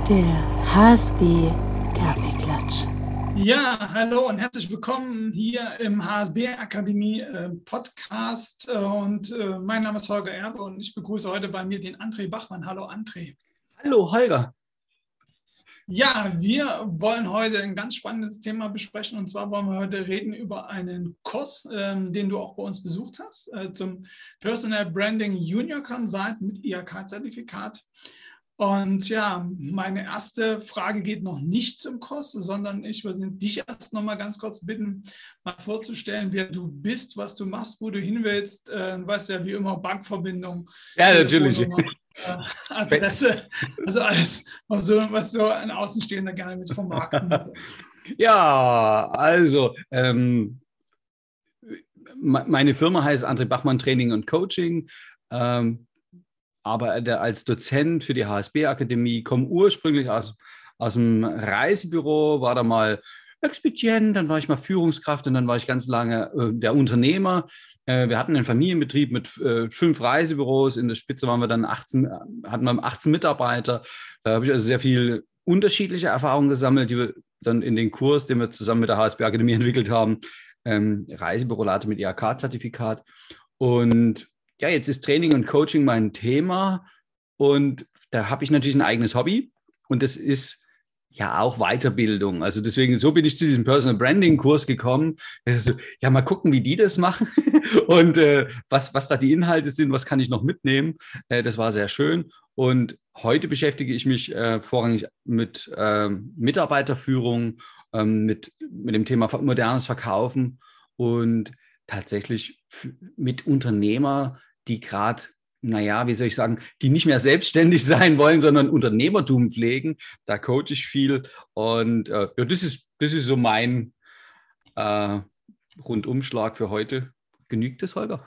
Der HSB Kaffeeklatsch. Ja, hallo und herzlich willkommen hier im HSB Akademie Podcast. Mein Name ist Holger Erbe und ich begrüße heute bei mir den André Bachmann. Hallo André. Hallo Holger. Ja, wir wollen heute ein ganz spannendes Thema besprechen, und zwar wollen wir heute reden über einen Kurs, den du auch bei uns besucht hast, zum Personal Branding Junior Consultant mit IHK-Zertifikat. Und ja, meine erste Frage geht noch nicht zum Kurs, sondern ich würde dich erst noch mal ganz kurz bitten, mal vorzustellen, wer du bist, was du machst, wo du hin willst. Du weißt ja, wie immer, Bankverbindung, ja, natürlich. Adresse, also alles, was so ein Außenstehender gerne mit vermarkten würde. Ja, also meine Firma heißt André Bachmann Training und Coaching. Arbeite als Dozent für die HSB-Akademie, komme ursprünglich aus dem Reisebüro, war da mal Expedient, dann war ich mal Führungskraft und dann war ich ganz lange der Unternehmer. Wir hatten einen Familienbetrieb mit 5 Reisebüros, in der Spitze hatten wir 18 Mitarbeiter. Da habe ich also sehr viel unterschiedliche Erfahrungen gesammelt, die wir dann in den Kurs, den wir zusammen mit der HSB-Akademie entwickelt haben, Reisebürolater mit IHK-Zertifikat. Und ja, jetzt ist Training und Coaching mein Thema und da habe ich natürlich ein eigenes Hobby und das ist ja auch Weiterbildung. Also deswegen, so bin ich zu diesem Personal Branding Kurs gekommen. Also, ja, mal gucken, wie die das machen und was da die Inhalte sind, was kann ich noch mitnehmen. Das war sehr schön und heute beschäftige ich mich vorrangig mit Mitarbeiterführung, mit dem Thema modernes Verkaufen und tatsächlich mit Unternehmer, die gerade, wie soll ich sagen, die nicht mehr selbstständig sein wollen, sondern Unternehmertum pflegen. Da coache ich viel und ja, das ist so mein Rundumschlag für heute. Genügt das, Holger?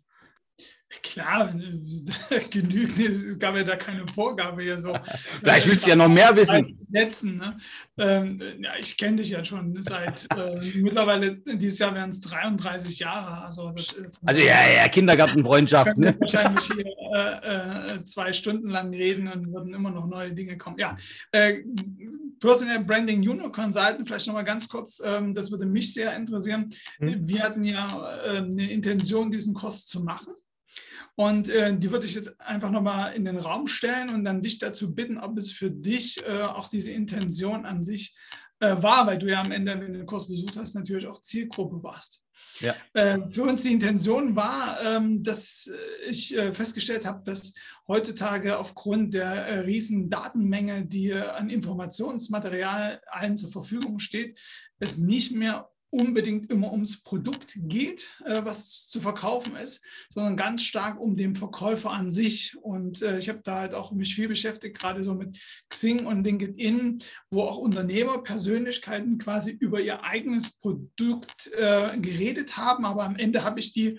Klar, genügend. Es gab ja da keine Vorgabe hier so. Vielleicht willst du ja noch mehr wissen. Setzen, ne? Ja, ich kenne dich ja schon seit mittlerweile, dieses Jahr wären es 33 Jahre. Also ja, Kindergartenfreundschaft. Ne? Wahrscheinlich hier 2 Stunden lang reden und würden immer noch neue Dinge kommen. Ja, Personal Branding Junior Consultant, vielleicht noch mal ganz kurz, das würde mich sehr interessieren. Wir hatten ja eine Intention, diesen Kurs zu machen. Und die würde ich jetzt einfach nochmal in den Raum stellen und dann dich dazu bitten, ob es für dich auch diese Intention an sich war, weil du ja am Ende, wenn du den Kurs besucht hast, natürlich auch Zielgruppe warst. Ja. Für uns die Intention war, dass ich festgestellt habe, dass heutzutage aufgrund der riesen Datenmenge, die an Informationsmaterial allen zur Verfügung steht, es nicht mehr unbedingt immer ums Produkt geht, was zu verkaufen ist, sondern ganz stark um den Verkäufer an sich. Und ich habe da halt auch mich viel beschäftigt, gerade so mit Xing und LinkedIn, wo auch Unternehmerpersönlichkeiten quasi über ihr eigenes Produkt geredet haben, aber am Ende habe ich den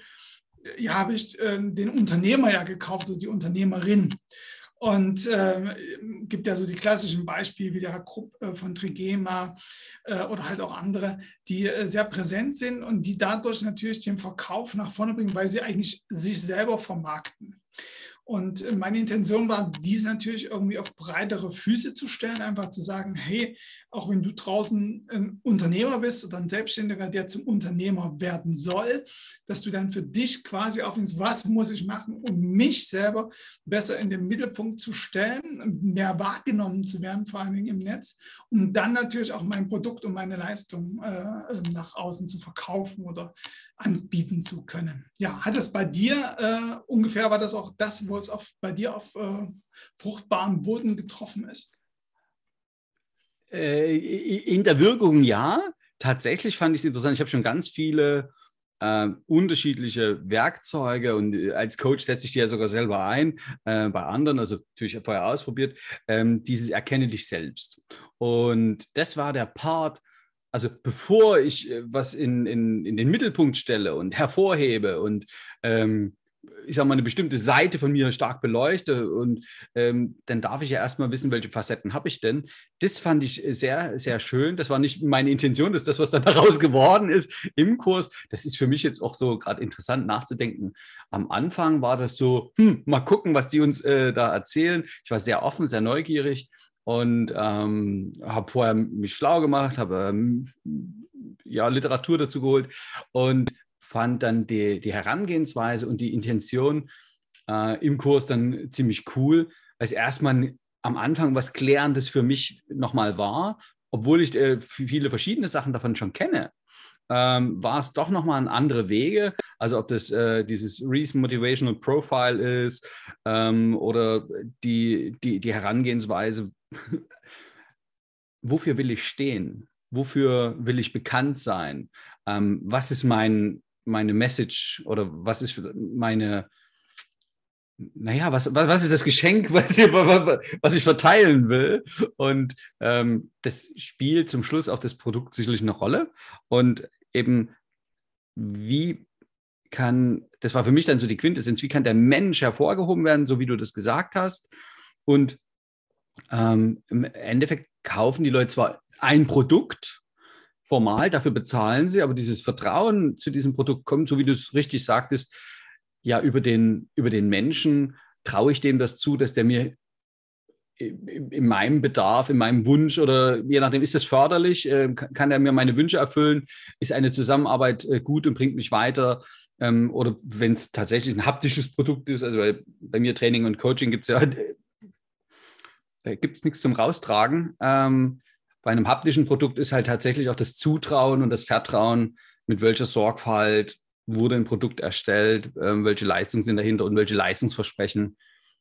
Unternehmer ja gekauft, also die Unternehmerin. Und gibt ja so die klassischen Beispiele wie der Herr Krupp von Trigema oder halt auch andere, die sehr präsent sind und die dadurch natürlich den Verkauf nach vorne bringen, weil sie eigentlich sich selber vermarkten. Und meine Intention war, dies natürlich irgendwie auf breitere Füße zu stellen, einfach zu sagen, hey, auch wenn du draußen ein Unternehmer bist oder ein Selbstständiger, der zum Unternehmer werden soll, dass du dann für dich quasi aufnimmst, was muss ich machen, um mich selber besser in den Mittelpunkt zu stellen, mehr wahrgenommen zu werden, vor allen Dingen im Netz, um dann natürlich auch mein Produkt und meine Leistung nach außen zu verkaufen oder anbieten zu können. Ja, hat es bei dir ungefähr, war das auch das, wo es bei dir auf fruchtbaren Boden getroffen ist? In der Wirkung ja. Tatsächlich fand ich es interessant. Ich habe schon ganz viele unterschiedliche Werkzeuge und als Coach setze ich die ja sogar selber ein, bei anderen, also natürlich vorher ausprobiert, dieses Erkenne dich selbst. Und das war der Part, also bevor ich was in den Mittelpunkt stelle und hervorhebe und ich sage mal, eine bestimmte Seite von mir stark beleuchte und dann darf ich ja erstmal wissen, welche Facetten habe ich denn. Das fand ich sehr, sehr schön. Das war nicht meine Intention, das ist das, was dann daraus geworden ist im Kurs. Das ist für mich jetzt auch so gerade interessant nachzudenken. Am Anfang war das so, mal gucken, was die uns da erzählen. Ich war sehr offen, sehr neugierig und habe vorher mich schlau gemacht, habe Literatur dazu geholt und fand dann die Herangehensweise und die Intention im Kurs dann ziemlich cool, weil es erstmal am Anfang was Klärendes für mich nochmal war, obwohl ich viele verschiedene Sachen davon schon kenne. War es doch nochmal ein andere Wege, also ob das dieses Reason Motivational Profile ist oder die Herangehensweise, wofür will ich stehen, wofür will ich bekannt sein, was ist meine Message oder was ist meine, was ist das Geschenk, was ich verteilen will? Und das spielt zum Schluss auch das Produkt sicherlich eine Rolle. Und eben, das war für mich dann so die Quintessenz, wie kann der Mensch hervorgehoben werden, so wie du das gesagt hast? Und im Endeffekt kaufen die Leute zwar ein Produkt, formal, dafür bezahlen sie, aber dieses Vertrauen zu diesem Produkt kommt, so wie du es richtig sagtest, ja, über den Menschen, traue ich dem das zu, dass der mir in meinem Bedarf, in meinem Wunsch oder je nachdem, ist das förderlich, kann er mir meine Wünsche erfüllen, ist eine Zusammenarbeit gut und bringt mich weiter, oder wenn es tatsächlich ein haptisches Produkt ist, also bei mir Training und Coaching gibt es nichts zum Raustragen. Bei einem haptischen Produkt ist halt tatsächlich auch das Zutrauen und das Vertrauen, mit welcher Sorgfalt wurde ein Produkt erstellt, welche Leistungen sind dahinter und welche Leistungsversprechen.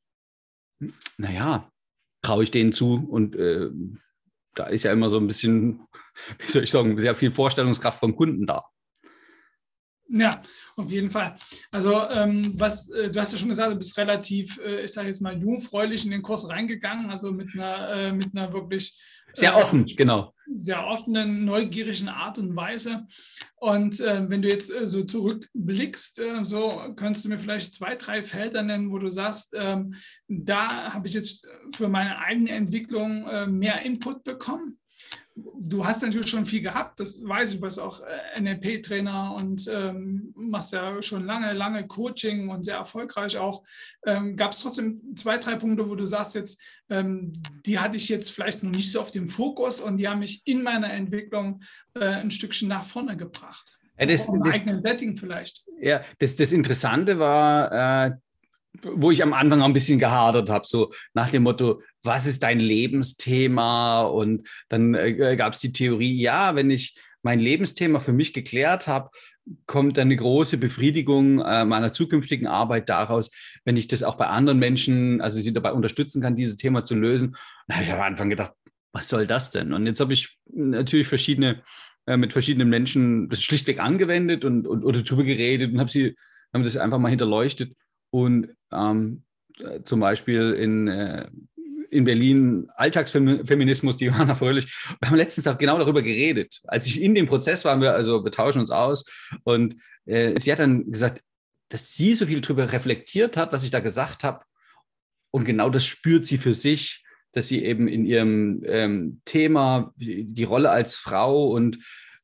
Traue ich denen zu und da ist ja immer so ein bisschen, wie soll ich sagen, sehr viel Vorstellungskraft vom Kunden da. Ja, auf jeden Fall. Also du hast ja schon gesagt, du bist relativ, ich sage jetzt mal, jungfräulich in den Kurs reingegangen, also mit einer wirklich sehr offen, genau. Sehr offenen, neugierigen Art und Weise. Und wenn du jetzt so zurückblickst, so kannst du mir vielleicht 2, 3 Felder nennen, wo du sagst, da habe ich jetzt für meine eigene Entwicklung mehr Input bekommen. Du hast natürlich schon viel gehabt, das weiß ich, du bist auch NLP-Trainer und machst ja schon lange Coaching und sehr erfolgreich auch. Gab es trotzdem 2, 3 Punkte, wo du sagst jetzt, die hatte ich jetzt vielleicht noch nicht so auf dem Fokus und die haben mich in meiner Entwicklung ein Stückchen nach vorne gebracht. Im eigenen Setting vielleicht. Ja, das Interessante war, wo ich am Anfang auch ein bisschen gehadert habe, so nach dem Motto, was ist dein Lebensthema? Und dann gab es die Theorie, ja, wenn ich mein Lebensthema für mich geklärt habe, kommt eine große Befriedigung meiner zukünftigen Arbeit daraus, wenn ich das auch bei anderen Menschen, also sie dabei unterstützen kann, dieses Thema zu lösen. Da habe ich am Anfang gedacht, was soll das denn? Und jetzt habe ich natürlich mit verschiedenen Menschen das schlichtweg angewendet und darüber geredet und haben das einfach mal hinterleuchtet. Und zum Beispiel in Berlin Alltagsfeminismus, die Johanna Fröhlich, wir haben letztens auch genau darüber geredet. Als ich in dem Prozess war, wir tauschen uns aus und sie hat dann gesagt, dass sie so viel darüber reflektiert hat, was ich da gesagt habe und genau das spürt sie für sich, dass sie eben in ihrem Thema die Rolle als Frau und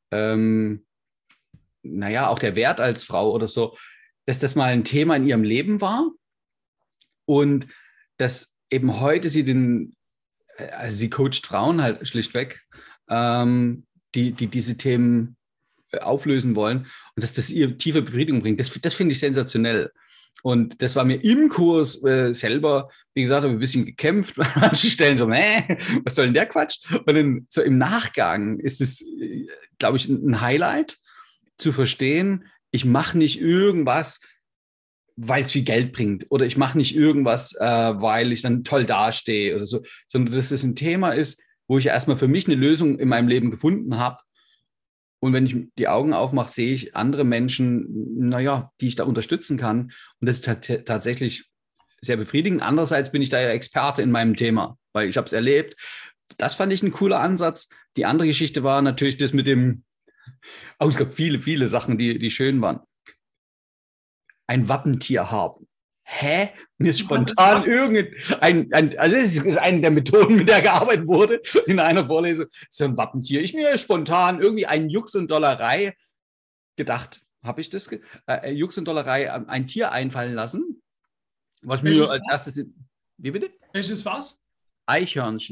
auch der Wert als Frau oder so, dass das mal ein Thema in ihrem Leben war und dass eben heute sie sie coacht Frauen halt schlichtweg, die diese Themen auflösen wollen und dass das ihr tiefe Befriedigung bringt. Das finde ich sensationell. Und das war mir im Kurs selber, wie gesagt, habe ein bisschen gekämpft. An manchen Stellen so, was soll denn der Quatsch? Und dann so im Nachgang ist es, glaube ich, ein Highlight zu verstehen, ich mache nicht irgendwas, weil es viel Geld bringt oder ich mache nicht irgendwas, weil ich dann toll dastehe oder so, sondern dass es ein Thema ist, wo ich erstmal für mich eine Lösung in meinem Leben gefunden habe. Und wenn ich die Augen aufmache, sehe ich andere Menschen, die ich da unterstützen kann. Und das ist tatsächlich sehr befriedigend. Andererseits bin ich da ja Experte in meinem Thema, weil ich habe es erlebt. Das fand ich ein cooler Ansatz. Die andere Geschichte war natürlich das mit dem, es gab viele Sachen, die schön waren. Ein Wappentier haben. Mir ist spontan also das ist eine der Methoden, mit der gearbeitet wurde in einer Vorlesung, so ein Wappentier. Ich mir spontan irgendwie ein Jux und Dollerei gedacht, habe ich das? Jux und Dollerei ein Tier einfallen lassen, was mir als erstes... Wie bitte? Welches war's? Eichhörnchen.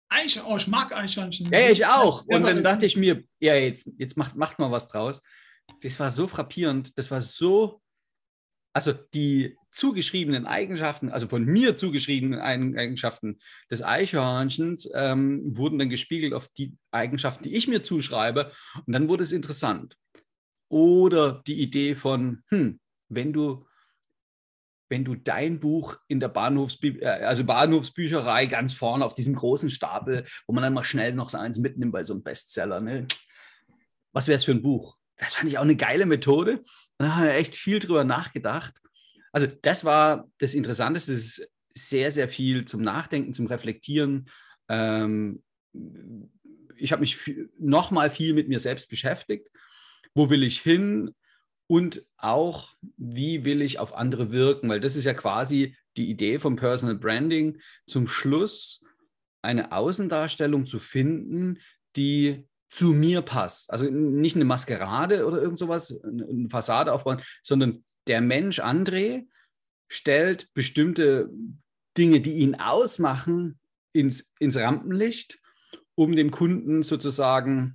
Ich mag Eichhörnchen. Ja, ich auch. Und dann dachte ich mir, ja, jetzt macht mal was draus. Das war so frappierend, das war so, also die zugeschriebenen Eigenschaften, also von mir zugeschriebenen Eigenschaften des Eichhörnchens wurden dann gespiegelt auf die Eigenschaften, die ich mir zuschreibe. Und dann wurde es interessant. Oder die Idee von, wenn du dein Buch in der Bahnhofsbücherei ganz vorne auf diesem großen Stapel, wo man dann mal schnell noch so eins mitnimmt bei so einem Bestseller, ne? Was wäre es für ein Buch? Das fand ich auch eine geile Methode. Und da haben wir echt viel drüber nachgedacht. Also das war das Interessanteste. Das ist sehr, sehr viel zum Nachdenken, zum Reflektieren. Ich habe mich nochmal viel mit mir selbst beschäftigt. Wo will ich hin? Und auch, wie will ich auf andere wirken? Weil das ist ja quasi die Idee vom Personal Branding, zum Schluss eine Außendarstellung zu finden, die zu mir passt. Also nicht eine Maskerade oder irgend sowas, eine Fassade aufbauen, sondern der Mensch André stellt bestimmte Dinge, die ihn ausmachen, ins Rampenlicht, um dem Kunden sozusagen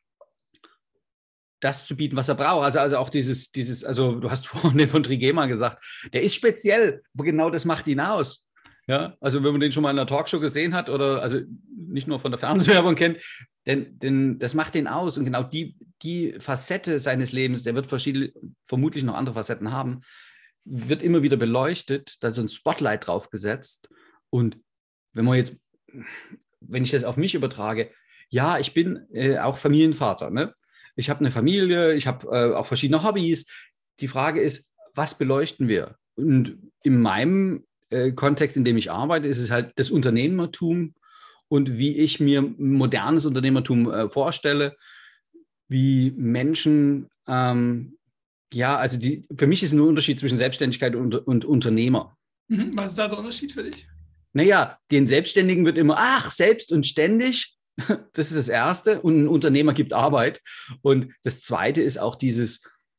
das zu bieten, was er braucht. Also auch also du hast vorhin den von Trigema gesagt, der ist speziell, aber genau das macht ihn aus. Ja, also wenn man den schon mal in einer Talkshow gesehen hat oder also nicht nur von der Fernsehwerbung kennt, denn das macht ihn aus. Und genau die Facette seines Lebens, der wird vermutlich noch andere Facetten haben, wird immer wieder beleuchtet, da ist so ein Spotlight drauf gesetzt. Und wenn ich das auf mich übertrage, ja, ich bin auch Familienvater, ne? Ich habe eine Familie, ich habe auch verschiedene Hobbys. Die Frage ist, was beleuchten wir? Und in meinem Kontext, in dem ich arbeite, ist es halt das Unternehmertum und wie ich mir modernes Unternehmertum vorstelle, wie Menschen, also für mich ist ein Unterschied zwischen Selbstständigkeit und Unternehmer. Was ist da der Unterschied für dich? Naja, den Selbstständigen wird immer, selbst und ständig. Das ist das Erste. Und ein Unternehmer gibt Arbeit. Und das Zweite ist auch dieses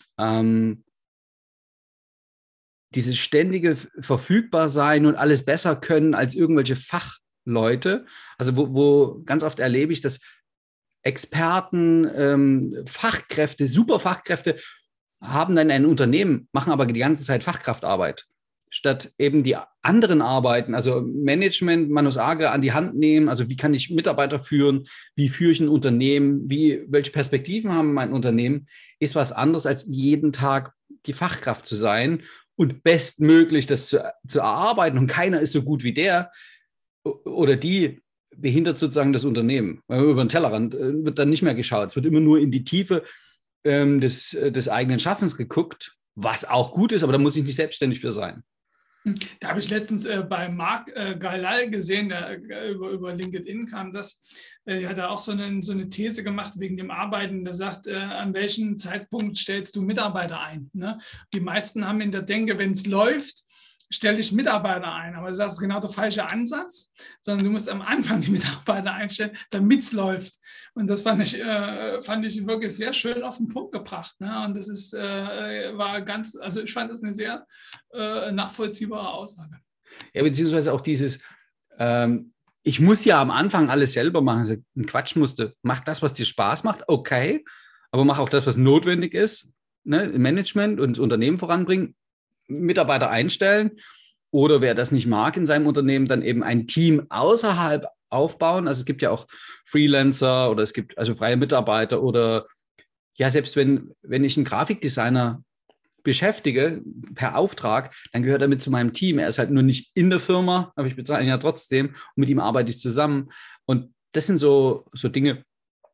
ständige Verfügbarsein und alles besser können als irgendwelche Fachleute. Also wo ganz oft erlebe ich, dass Experten, Fachkräfte, Superfachkräfte haben dann ein Unternehmen, machen aber die ganze Zeit Fachkraftarbeit. Statt eben die anderen Arbeiten, also Management, Manus Agere an die Hand nehmen, also wie kann ich Mitarbeiter führen, wie führe ich ein Unternehmen, welche Perspektiven haben mein Unternehmen, ist was anderes als jeden Tag die Fachkraft zu sein und bestmöglich das zu erarbeiten und keiner ist so gut wie der oder die behindert sozusagen das Unternehmen. Über den Tellerrand wird dann nicht mehr geschaut, es wird immer nur in die Tiefe des eigenen Schaffens geguckt, was auch gut ist, aber da muss ich nicht selbstständig für sein. Da habe ich letztens bei Marc Galal gesehen, der über LinkedIn kam, er hat da auch so eine These gemacht wegen dem Arbeiten. Der sagt, an welchem Zeitpunkt stellst du Mitarbeiter ein? Ne? Die meisten haben in der Denke, wenn es läuft, stelle ich Mitarbeiter ein. Aber das ist genau der falsche Ansatz, sondern du musst am Anfang die Mitarbeiter einstellen, damit es läuft. Und das fand ich wirklich sehr schön auf den Punkt gebracht. Ne? Und das also ich fand das eine sehr nachvollziehbare Aussage. Ja, beziehungsweise auch dieses, ich muss ja am Anfang alles selber machen. Also ein Quatsch mach das, was dir Spaß macht, okay, aber mach auch das, was notwendig ist. Ne? Management und das Unternehmen voranbringen. Mitarbeiter einstellen oder wer das nicht mag in seinem Unternehmen, dann eben ein Team außerhalb aufbauen. Also es gibt ja auch Freelancer oder es gibt also freie Mitarbeiter oder ja, selbst wenn ich einen Grafikdesigner beschäftige per Auftrag, dann gehört er mit zu meinem Team. Er ist halt nur nicht in der Firma, aber ich bezahle ihn ja trotzdem und mit ihm arbeite ich zusammen. Und das sind so Dinge,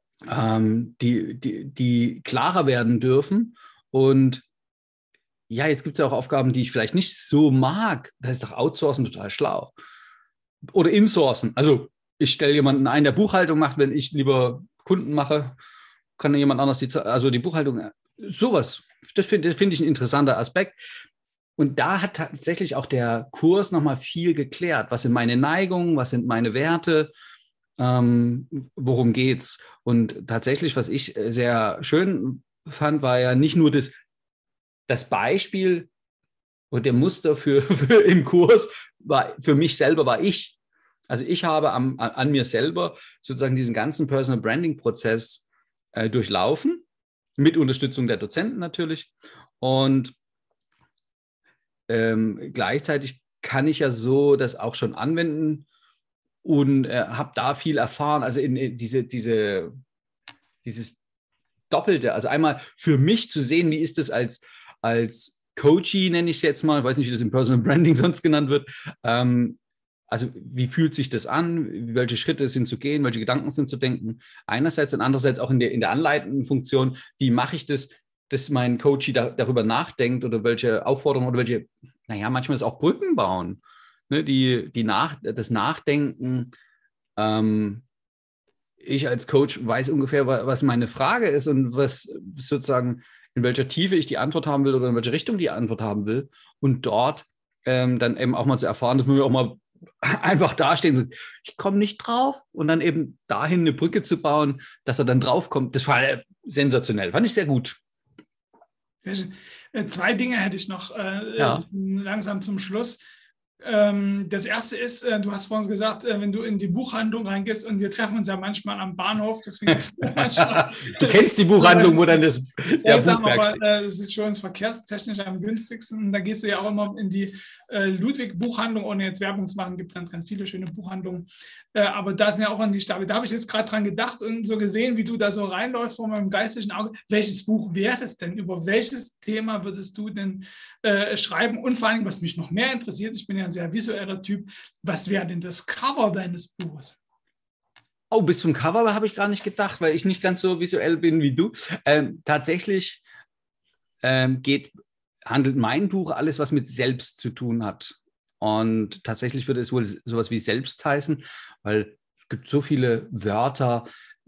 die klarer werden dürfen. Und ja, jetzt gibt es ja auch Aufgaben, die ich vielleicht nicht so mag. Da ist doch Outsourcen total schlau. Oder Insourcen. Also ich stelle jemanden ein, der Buchhaltung macht, wenn ich lieber Kunden mache, kann jemand anders die Buchhaltung, sowas. Das finde ich ein interessanter Aspekt. Und da hat tatsächlich auch der Kurs nochmal viel geklärt. Was sind meine Neigungen, was sind meine Werte, worum geht's? Und tatsächlich, was ich sehr schön fand, war ja nicht nur das Beispiel und der Muster für im Kurs war für mich selber war ich. Also ich habe an mir selber sozusagen diesen ganzen Personal Branding Prozess durchlaufen, mit Unterstützung der Dozenten natürlich. Und gleichzeitig kann ich ja so das auch schon anwenden und habe da viel erfahren. Also in dieses Doppelte, also einmal für mich zu sehen, wie ist das als Coachee, nenne ich es jetzt mal, ich weiß nicht, wie das im Personal Branding sonst genannt wird. Also wie fühlt sich das an? Welche Schritte sind zu gehen? Welche Gedanken sind zu denken? Einerseits und andererseits auch in der anleitenden Funktion, wie mache ich das, dass mein Coachee darüber nachdenkt oder welche Aufforderungen oder welche, manchmal ist auch Brücken bauen, ne, das Nachdenken. Ich als Coach weiß ungefähr, was meine Frage ist und was sozusagen, in welcher Tiefe ich die Antwort haben will oder in welche Richtung die Antwort haben will. Und dort dann eben auch mal zu erfahren, dass wir auch mal einfach dastehen und sagen, ich komme nicht drauf und dann eben dahin eine Brücke zu bauen, dass er dann drauf kommt. Das war sensationell, fand ich sehr gut. Sehr schön. Zwei Dinge hätte ich noch langsam zum Schluss. Das erste ist, du hast vorhin gesagt, wenn du in die Buchhandlung reingehst und wir treffen uns ja manchmal am Bahnhof. Deswegen du kennst die Buchhandlung, wo dann das Buchwerk steht. Das ist für uns verkehrstechnisch am günstigsten. Und da gehst du ja auch immer in die Ludwig-Buchhandlung, ohne jetzt Werbung zu machen, gibt ganz, ganz viele schöne Buchhandlungen. Aber da sind ja auch an die Stapel. Da habe ich jetzt gerade dran gedacht und so gesehen, wie du da so reinläufst vor meinem geistigen Auge. Welches Buch wäre es denn? Über welches Thema würdest du denn schreiben? Und vor allem, was mich noch mehr interessiert, ich bin ja ein sehr visueller Typ, was wäre denn das Cover deines Buches? Oh, bis zum Cover habe ich gar nicht gedacht, weil ich nicht ganz so visuell bin wie du. Tatsächlich handelt mein Buch alles, was mit Selbst zu tun hat. Und tatsächlich würde es wohl sowas wie Selbst heißen, weil es gibt so viele Wörter.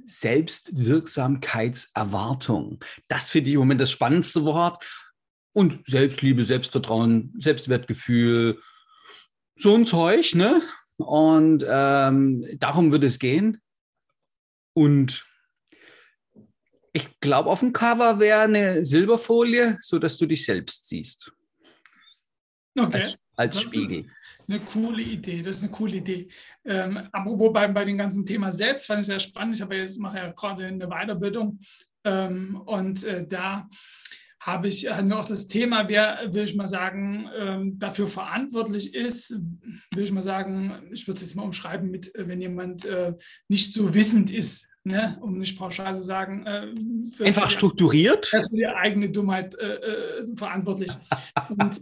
Selbstwirksamkeitserwartung. Das finde ich im Moment das spannendste Wort. Und Selbstliebe, Selbstvertrauen, Selbstwertgefühl, so ein Zeug, ne? Und darum würde es gehen. Und ich glaube, auf dem Cover wäre eine Silberfolie, sodass du dich selbst siehst. Okay. Als Spiegel. Eine coole Idee, das ist eine coole Idee. Apropos bei dem ganzen Thema selbst, fand ich sehr spannend. Ich mache ja gerade eine Weiterbildung und da hatten wir auch das Thema, wer, will ich mal sagen, dafür verantwortlich ist, will ich mal sagen, ich würde es jetzt mal umschreiben mit, wenn jemand nicht so wissend ist, ne, um nicht pauschal zu sagen. Einfach strukturiert? Für die eigene Dummheit verantwortlich. Und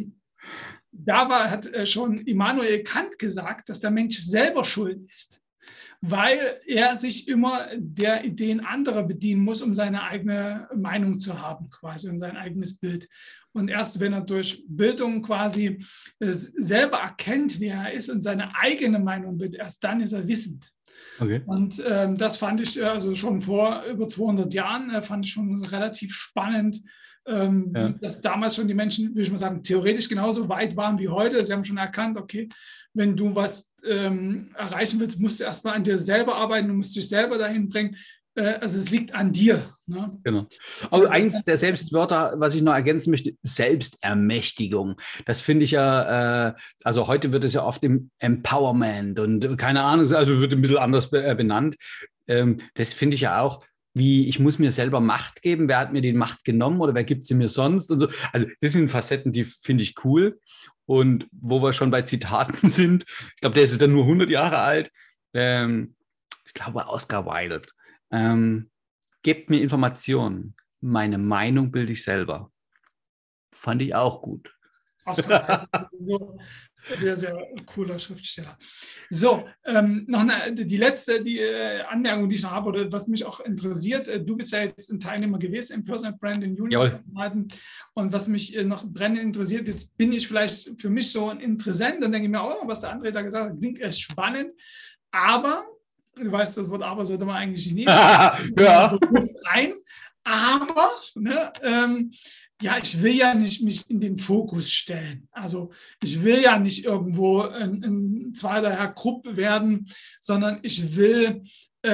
hat schon Immanuel Kant gesagt, dass der Mensch selber schuld ist, weil er sich immer der Ideen anderer bedienen muss, um seine eigene Meinung zu haben, quasi, und sein eigenes Bild. Und erst wenn er durch Bildung quasi selber erkennt, wer er ist und seine eigene Meinung bildet, erst dann ist er wissend. Okay. Und das fand ich also schon vor über 200 Jahren, fand ich schon relativ spannend, dass damals schon die Menschen, will ich mal sagen, theoretisch genauso weit waren wie heute. Sie haben schon erkannt, okay, wenn du was erreichen willst, musst du erstmal an dir selber arbeiten, du musst dich selber dahin bringen. Also es liegt an dir. Ne? Genau. Also eins der Selbstwörter, was ich noch ergänzen möchte, Selbstermächtigung. Das finde ich ja, also heute wird es ja oft im Empowerment und keine Ahnung, also wird ein bisschen anders benannt. Das finde ich ja auch, wie ich muss mir selber Macht geben, wer hat mir die Macht genommen oder wer gibt sie mir sonst und so. Also das sind Facetten, die finde ich cool. Und wo wir schon bei Zitaten sind, ich glaube, der ist dann nur 100 Jahre alt, ich glaube Oscar Wilde, gebt mir Informationen, meine Meinung bilde ich selber. Fand ich auch gut. Oscar Wilde, sehr, sehr cooler Schriftsteller. So, noch die letzte Anmerkung, die ich noch habe, oder was mich auch interessiert, du bist ja jetzt ein Teilnehmer gewesen im Personal Branding Junior. Und was mich noch brennend interessiert, jetzt bin ich vielleicht für mich so ein Interessent und denke mir auch, was der André da gesagt hat, klingt echt spannend, aber, du weißt, das Wort aber sollte man eigentlich nicht ein, aber, ne, ja, ich will ja nicht mich in den Fokus stellen. Also ich will ja nicht irgendwo ein zweiter Herr Krupp werden, sondern ich will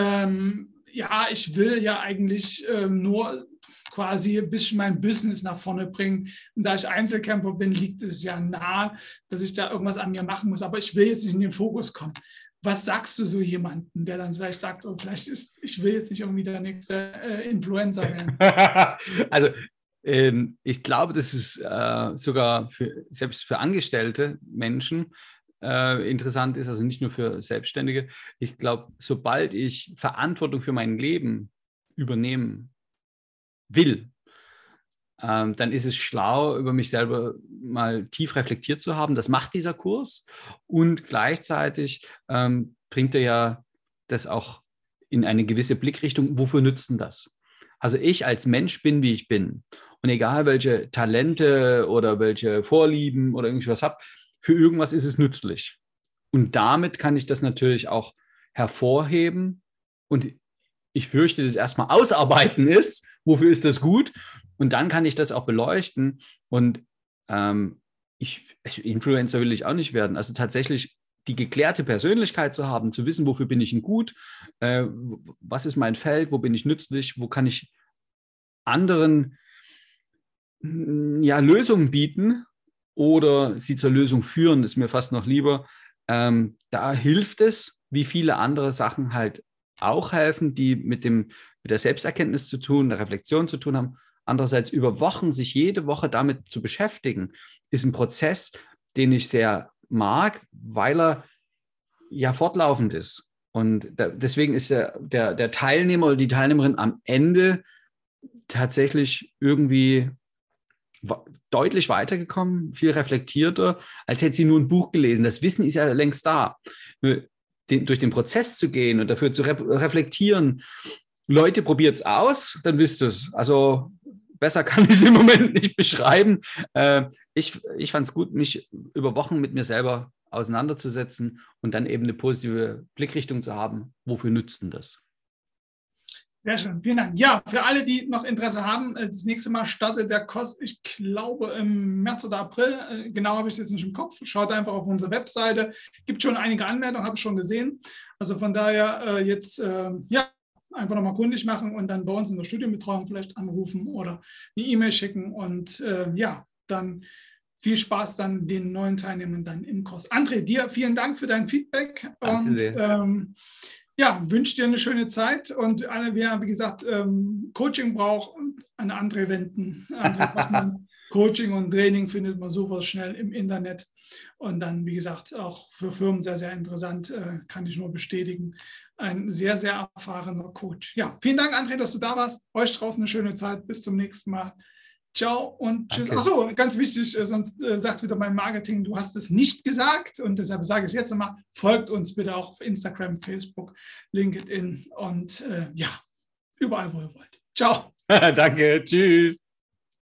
ja eigentlich nur quasi ein bisschen mein Business nach vorne bringen. Und da ich Einzelkämpfer bin, liegt es ja nahe, dass ich da irgendwas an mir machen muss. Aber ich will jetzt nicht in den Fokus kommen. Was sagst du so jemandem, der dann vielleicht sagt, oh, ich will jetzt nicht irgendwie der nächste Influencer werden? Also ich glaube, das ist sogar selbst für angestellte Menschen interessant ist, also nicht nur für Selbstständige. Ich glaube, sobald ich Verantwortung für mein Leben übernehmen will, dann ist es schlau, über mich selber mal tief reflektiert zu haben. Das macht dieser Kurs und gleichzeitig bringt er ja das auch in eine gewisse Blickrichtung. Wofür nützt denn das? Also ich als Mensch bin, wie ich bin. Und egal, welche Talente oder welche Vorlieben oder irgendwas habe, für irgendwas ist es nützlich. Und damit kann ich das natürlich auch hervorheben. Und ich fürchte, dass es erstmal ausarbeiten ist. Wofür ist das gut? Und dann kann ich das auch beleuchten. Und Influencer will ich auch nicht werden. Also tatsächlich die geklärte Persönlichkeit zu haben, zu wissen, wofür bin ich denn gut, was ist mein Feld, wo bin ich nützlich, wo kann ich anderen Lösungen bieten oder sie zur Lösung führen, ist mir fast noch lieber. Da hilft es, wie viele andere Sachen halt auch helfen, die mit der Selbsterkenntnis zu tun, der Reflexion zu tun haben. Andererseits über Wochen, sich jede Woche damit zu beschäftigen, ist ein Prozess, den ich sehr mag, weil er ja fortlaufend ist. Und deswegen ist der Teilnehmer oder die Teilnehmerin am Ende tatsächlich irgendwie deutlich weitergekommen, viel reflektierter, als hätte sie nur ein Buch gelesen. Das Wissen ist ja längst da. Durch den Prozess zu gehen und dafür zu reflektieren, Leute, probiert es aus, dann wisst ihr es. Also besser kann ich es im Moment nicht beschreiben. Ich fand es gut, mich über Wochen mit mir selber auseinanderzusetzen und dann eben eine positive Blickrichtung zu haben. Wofür nützt denn das? Sehr schön, vielen Dank. Ja, für alle, die noch Interesse haben, das nächste Mal startet der Kurs, ich glaube, im März oder April. Genau habe ich es jetzt nicht im Kopf. Schaut einfach auf unsere Webseite. Gibt schon einige Anmeldungen, habe ich schon gesehen. Also von daher jetzt, einfach nochmal kundig machen und dann bei uns in der Studienbetreuung vielleicht anrufen oder eine E-Mail schicken und dann viel Spaß dann den neuen Teilnehmern dann im Kurs. André, dir vielen Dank für dein Feedback. Danke und wünsche dir eine schöne Zeit und alle, wer, wie gesagt, Coaching braucht, an André wenden. André Bachmann, Coaching und Training findet man super schnell im Internet und dann, wie gesagt, auch für Firmen sehr, sehr interessant, kann ich nur bestätigen. Ein sehr, sehr erfahrener Coach. Ja, vielen Dank, André, dass du da warst. Euch draußen eine schöne Zeit. Bis zum nächsten Mal. Ciao und tschüss. Achso, ganz wichtig, sonst sagt wieder mein Marketing, du hast es nicht gesagt und deshalb sage ich es jetzt nochmal, folgt uns bitte auch auf Instagram, Facebook, LinkedIn und überall, wo ihr wollt. Ciao. Danke, tschüss.